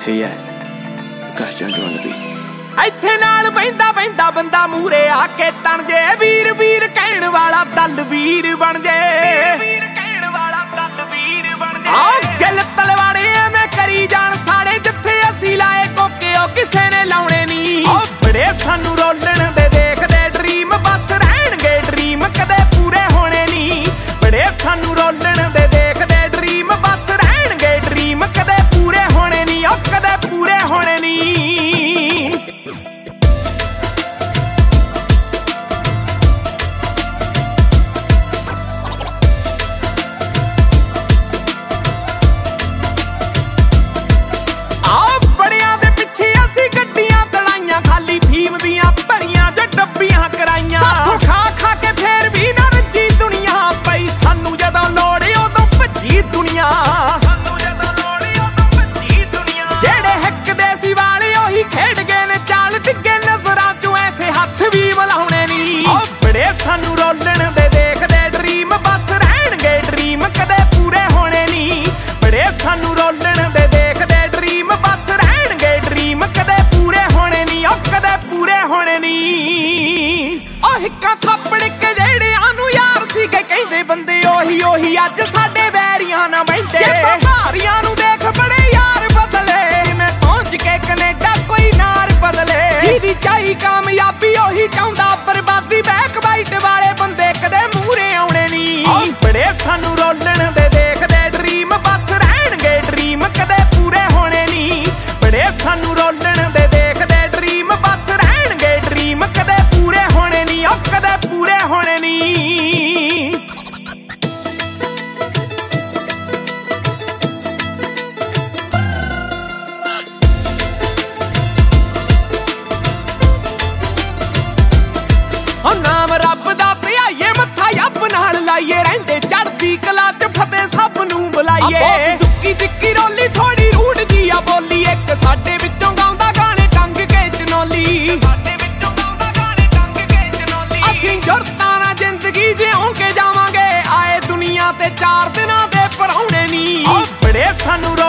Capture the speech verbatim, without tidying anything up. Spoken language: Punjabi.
Hey yeah, Akash Jungle on the beat. ਇੱਥੇ ਨਾਲ ਬੈਂਦਾ ਬੈਂਦਾ ਬੰਦਾ ਮੂਰੇ ਆ ਕੇ ਤਣ ਜੇ ਵੀਰ ਵੀਰ ਕਹਿਣ ਵਾਲਾ ਦਲ ਵੀਰ ਬਣ ਜੇ ਵੀਰ ਕਹਿਣ ਵਾਲਾ ਦਲ ਵੀਰ ਬਣ ਜੇ ਆ ਗਿੱਲ ਤਲਵਾੜੇ ਐਵੇਂ ਕਰੀ ਜਾਣ ਸਾੜੇ ਜਿੱਥੇ ਅਸੀਂ ਲਾਏ ਕੋਕੇ ਉਹ ਕਿਸੇ ਨੇ ਲਾਉਣੇ ਨਹੀਂ ਆ ਬੜੇ ਸਾਨੂੰ ਰੋਲਣ ਦੇ ਦੇਖਦੇ ਡ੍ਰੀਮ ਬਸ ਰਹਿਣਗੇ ਡ੍ਰੀਮ ਕਦੇ ਪੂਰੇ ਹੋਣੇ ਨਹੀਂ ਬੜੇ ਸਾਨੂੰ ਰੋਲਣ ਦੇ ਦੇਖਦੇ ਡ੍ਰੀਮ ਬਸ ਰਹਿਣਗੇ ਡ੍ਰੀਮ ਕਦੇ ਪੂਰੇ ਹੋਣੇ ਨਹੀਂ ਉਹ ਕਦੇ ਪੂਰੇ ਹੋਣੇ ਨਹੀਂ ਸਾਨੂੰ ਰੋਲਣ ਦੇ ਦੇਖਦੇ ਡ੍ਰੀਮ ਬਸ ਰਹਿਣਗੇ ਡ੍ਰੀਮ ਕਦੇ ਪੂਰੇ ਹੋਣੇ ਨਹੀਂ ਬੜੇ ਸਾਨੂੰ ਰੋਲਣ ਦੇ ਦੇਖਦੇ ਡ੍ਰੀਮ ਬਸ ਰਹਿਣਗੇ ਡ੍ਰੀਮ ਕਦੇ ਪੂਰੇ ਹੋਣੇ ਨਹੀਂ ਉਹ ਕਦੇ ਪੂਰੇ ਹੋਣੇ ਨਹੀਂ ਉਹ ਹਿੱਕਾਂ ਥੱਪੜ ਕੇ ਜਿਹੜਿਆਂ ਨੂੰ ਯਾਰ ਸੀਗੇ ਕਹਿੰਦੇ ਬੰਦੇ ਉਹੀ ਉਹੀ ਅੱਜ ਸਾਡੇ ਵੈਰੀਆਂ ਨਾ ਬੈਠੇ ਭਾਰੀਆਂ ਨੂੰ ਦੇਖ ਬੜੇ ਯਾਰ ਬਦਲੇ ਮੈਂ ਪਹੁੰਚ ਕੇ ਕੈਨੇਡਾ ਕੋਈ ਨਾਰ ਬਦਲੇ ਜਿਹਦੀ ਚਾਹੀ ਕਾਮਯਾਬੀ ਉਹੀ ਚਾਹੁੰਦਾ ਬਰਬਾਦੀ ਬੈਕ ਬਾਈਟ ਵਾਲੇ ਬੰਦੇ ਕਦੇ ਮੂਹਰੇ ਆਉਣੇ ਨਹੀਂ ਬੜੇ ਸਾਨੂੰ ਰੋਲਣ ਦੇ ਦੇਖਦੇ ਡ੍ਰੀਮ ਬਸ ਰਹਿਣਗੇ ਡ੍ਰੀਮ ਕਦੇ ਪੂਰੇ ਹੋਣੇ ਨਹੀਂ ਬੜੇ ਸਾਨੂੰ ਰੋਲਣ ਦੇ ਦੇਖਦੇ ਡ੍ਰੀਮ ਬਸ ਰਹਿਣਗੇ ਡ੍ਰੀਮ ਕਦੇ ਪੂਰੇ ਹੋਣੇ ਨਹੀਂ ਉਹ ਕਦੇ ਪੂਰੇ ਹੋਣੇ ਨਹੀਂ ਉਹ ਨਾਮ ਰੱਬ ਦਾ ਧਿਆਈਏ ਮੱਥਾ ਯੱਬ ਨਾਲ ਲਾਈਏ ਰਹਿੰਦੇ ਚੜ੍ਹਦੀ ਕਲਾ ਚ ਫਤਿਹ ਸਭ ਨੂੰ ਬੁਲਾਈਏ ਦੁੱਕੀ ਦਿੱਕੀ ਰੋਲੀ ਥੋੜੀ ਰੂਟ ਜੀ ਆ ਬੋਲੀ ਇੱਕ ਸਾਡੇ ਵਿੱਚੋਂ ਗਾਉਂਦਾ ਗਾਣੇ ਟੰਗ ਕੇ ਚਨੋਲੀ ਸਾਡੇ ਵਿੱਚੋਂ ਗਾਉਂਦਾ ਗਾਣੇ ਟੰਗ ਕੇ ਚਨੋਲੀ ਅਸੀਂ ਜੁਰਤਾਂ ਨਾਲ ਜ਼ਿੰਦਗੀ ਜਿਉਂ ਕੇ ਜਾਵਾਂਗੇ ਆਏ ਦੁਨੀਆ ਤੇ ਚਾਰ ਦਿਨਾਂ ਦੇ ਪਰਾਉਣੇ ਨਹੀਂ ਬੜੇ ਸਾਨੂੰ